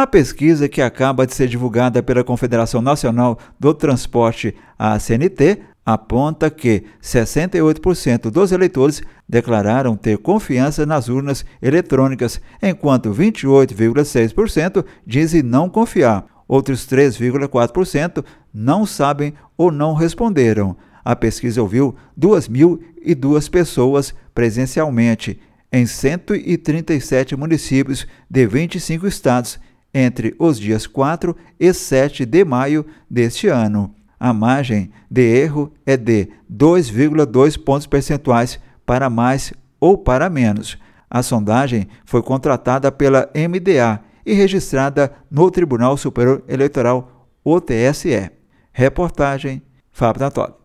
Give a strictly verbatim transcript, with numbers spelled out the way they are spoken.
A pesquisa, que acaba de ser divulgada pela Confederação Nacional do Transporte, a C N T, aponta que sessenta e oito por cento dos eleitores declararam ter confiança nas urnas eletrônicas, enquanto vinte e oito vírgula seis por cento dizem não confiar. Outros três vírgula quatro por cento não sabem ou não responderam. A pesquisa ouviu duas mil e duas pessoas presencialmente em cento e trinta e sete municípios de vinte e cinco estados entre os dias quatro e sete de maio deste ano. A margem de erro é de dois vírgula dois pontos percentuais para mais ou para menos. A sondagem foi contratada pela M D A e registrada no Tribunal Superior Eleitoral, o T S E. Reportagem Fábio Natoli.